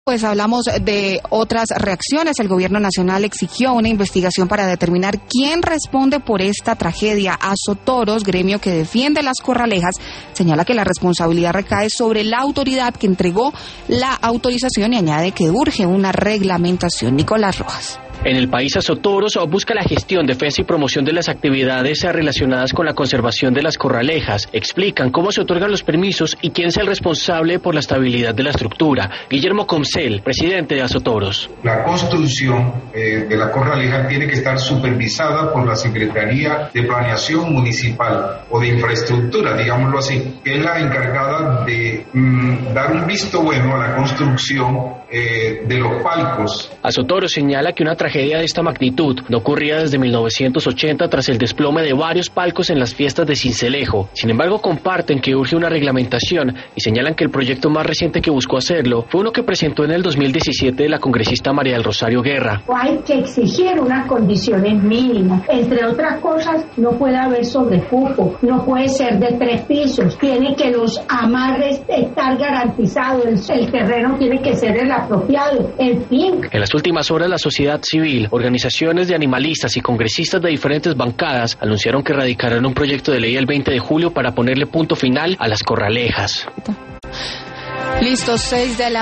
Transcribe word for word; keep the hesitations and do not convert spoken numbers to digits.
Pues hablamos de otras reacciones. El gobierno nacional exigió una investigación para determinar quién responde por esta tragedia. Azotoros, gremio que defiende las corralejas, señala que la responsabilidad recae sobre la autoridad que entregó la autorización y añade que urge una reglamentación. Nicolás Rojas. En el país, Azotoros busca la gestión, defensa y promoción de las actividades relacionadas con la conservación de las corralejas. Explican cómo se otorgan los permisos y quién es el responsable por la estabilidad de la estructura. Guillermo Comcel, presidente de Azotoros. La construcción eh, de la corraleja tiene que estar supervisada por la Secretaría de Planeación Municipal o de Infraestructura, digámoslo así, que es la encargada de mm, dar un visto bueno a la construcción eh, de los palcos. Azotoros señala que una tragedia tragedia de esta magnitud no ocurría desde mil novecientos ochenta tras el desplome de varios palcos en las fiestas de Sincelejo. Sin embargo, comparten que urge una reglamentación y señalan que el proyecto más reciente que buscó hacerlo fue uno que presentó en el dos mil diecisiete la congresista María del Rosario Guerra. Hay que exigir unas condiciones mínimas. Entre otras cosas, no puede haber sobrecupo, no puede ser de tres pisos, tiene que los amarres estar garantizados, el, el terreno tiene que ser el apropiado, en fin. En las últimas horas, la sociedad civil, organizaciones de animalistas y congresistas de diferentes bancadas anunciaron que radicarán un proyecto de ley el veinte de julio para ponerle punto final a las corralejas. Listo, seis de la